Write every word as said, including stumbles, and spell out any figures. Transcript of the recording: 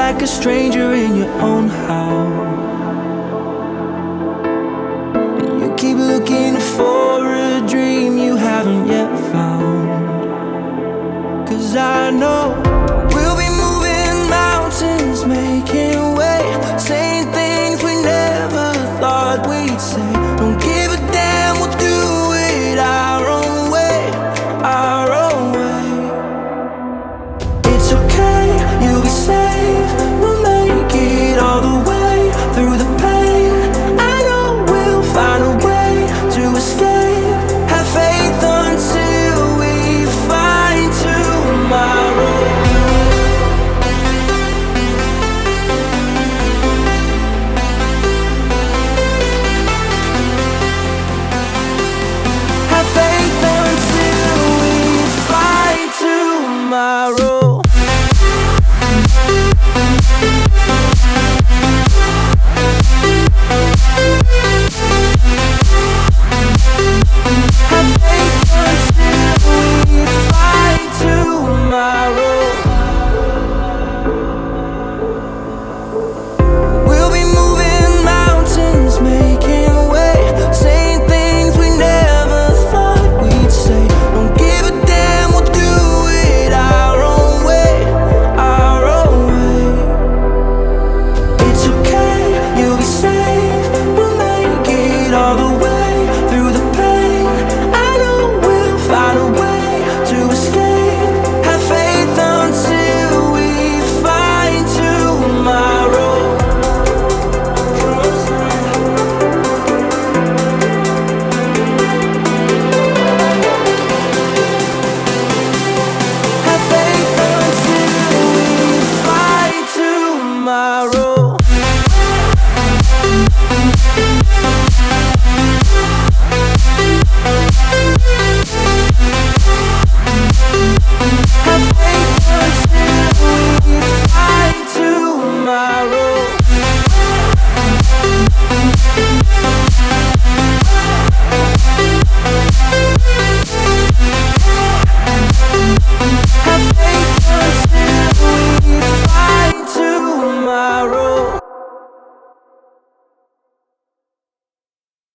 like a stranger in your own house. And you keep looking for a dream you haven't yet found. 'Cause I know we'll be moving mountains, making way, saying things we never thought we'd say. Don't give a damn, we'll do it our own way, our own way. It's okay, you'll be safe, we'll make it all the way through the pain. I know we'll find a way to escape. Have faith until we find tomorrow. Have faith until we find tomorrow. Have faith until we find tomorrow. We'll be moving mountains, making way, saying things we never thought we'd say. Don't give a damn, we'll do it our own way, our own way. It's okay, you'll be safe, we'll make it all the way through the pain. I know we'll find a way to escape. Have faith until we find tomorrow. Have faith until we find tomorrow.